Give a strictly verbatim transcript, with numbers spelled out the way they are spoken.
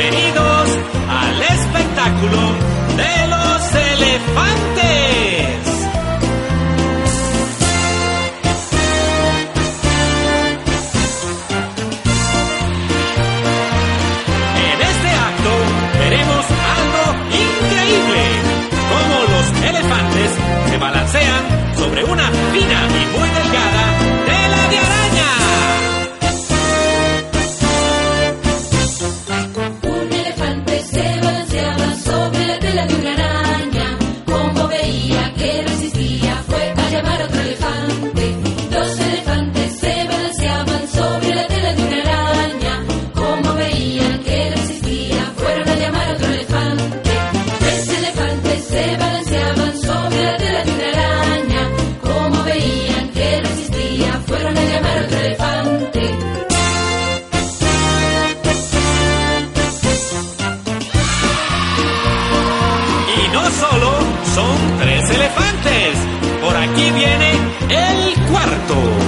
Bienvenidos al espectáculo de los elefantes. En este acto veremos algo increíble, cómo los elefantes se balancean sobre una fina y muy delgada tela de araña. Un elefante se balanceaba sobre la tela de una araña. Como veía que resistía, fue a llamar a otro elefante. Dos elefantes se balanceaban sobre la tela de una araña. Como veían que resistía, fueron a llamar a otro elefante. Tres elefantes se balanceaban sobre la tela de una araña. Como veían que resistía, fueron a llamar a otro elefante. Y no solo son tres elefantes, por aquí viene el cuarto.